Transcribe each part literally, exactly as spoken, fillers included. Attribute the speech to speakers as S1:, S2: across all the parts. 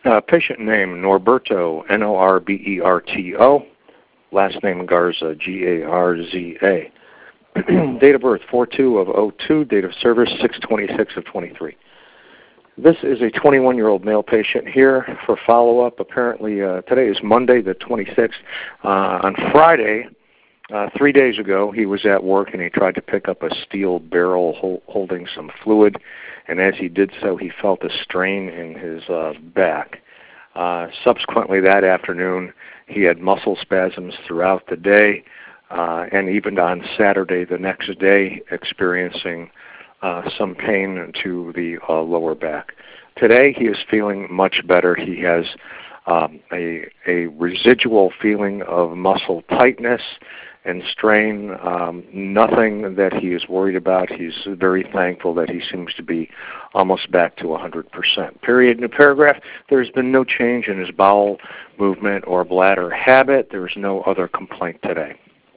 S1: Uh, patient name, Norberto, N O R B E R T O. Last name, Garza, G A R Z A. Date of birth, four two of oh two. Date of service, six twenty-six of twenty-three. This is a twenty-one-year-old male patient here for follow-up. Apparently, uh, today is Monday, the twenty-sixth. Uh, on Friday, uh, three days ago, he was at work and he tried to pick up a steel barrel hol- holding some fluid. And as he did so, he felt a strain in his uh, back. Uh, subsequently, that afternoon, he had muscle spasms throughout the day, uh, and even on Saturday, the next day, experiencing uh, some pain to the uh, lower back. Today, he is feeling much better. He has um, a, a residual feeling of muscle tightness and strain, um, nothing that he is worried about. He's very thankful that he seems to be almost back to one hundred percent. Period. In a paragraph, there's been no change in his bowel movement or bladder habit. There is no other complaint today.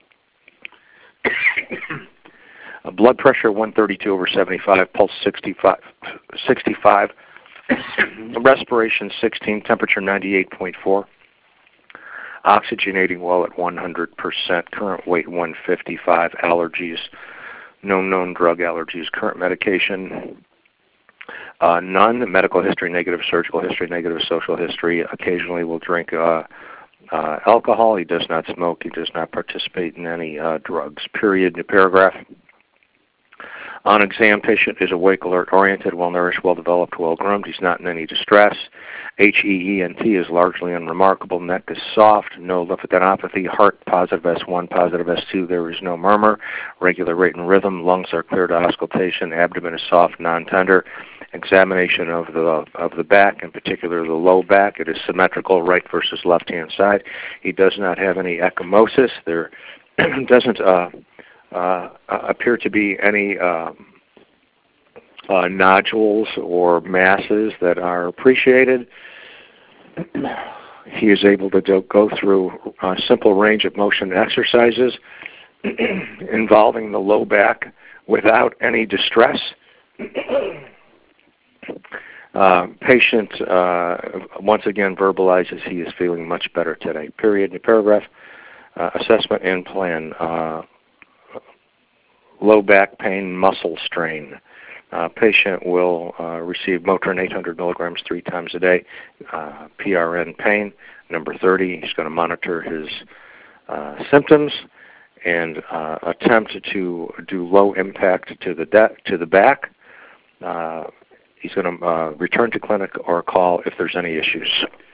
S1: Blood pressure one thirty-two over seventy-five, pulse sixty-five, sixty-five, respiration sixteen, temperature ninety-eight point four. Oxygenating well at one hundred percent, current weight one fifty-five, allergies, no known drug allergies, current medication, uh, none, medical history negative, surgical history negative, social history, occasionally will drink uh, uh, alcohol, he does not smoke, he does not participate in any uh, drugs, period, new paragraph. On exam, patient is awake, alert, oriented, well-nourished, well-developed, well-groomed. He's not in any distress. H E E N T is largely unremarkable. Neck is soft. No lymphadenopathy. Heart positive S one, positive S two. There is no murmur. Regular rate and rhythm. Lungs are clear to auscultation. Abdomen is soft, non-tender. Examination of the of the back, in particular the low back. It is symmetrical, right versus left-hand side. He does not have any ecchymosis. There doesn't... Uh, Uh, appear to be any um, uh, nodules or masses that are appreciated. He is able to do, go through a simple range of motion exercises involving the low back without any distress. Uh, patient, uh, once again, verbalizes he is feeling much better today. Period. New paragraph. Uh, assessment and plan. Uh, low back pain, muscle strain. Uh, patient will uh, receive Motrin eight hundred milligrams three times a day. Uh, P R N pain. Number thirty, he's going to monitor his uh, symptoms and uh, attempt to do low impact to the de- to the back. Uh, he's going to uh, return to clinic or call if there's any issues.